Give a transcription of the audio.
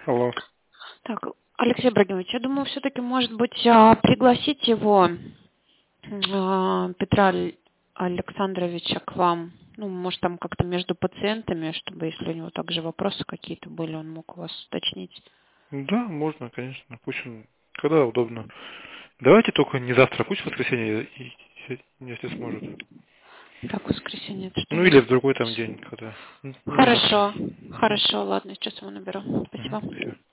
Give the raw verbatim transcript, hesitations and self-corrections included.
Алло. Так, Алексей Ибрагимович, я думаю, все-таки, может быть, а, пригласить его, а, Петра Аль- Александровича, к вам. Ну, может, там как-то между пациентами, чтобы, если у него также вопросы какие-то были, он мог у вас уточнить. Да, можно, конечно. Пусть он, когда удобно. Давайте только не завтра, пусть в воскресенье, и- и- если сможет. Так, воскресенье, это что у Ну нас? или в другой там день, когда. Ну, не завтра. Хорошо, хорошо, ладно, сейчас его наберу. Мгм, Спасибо. все.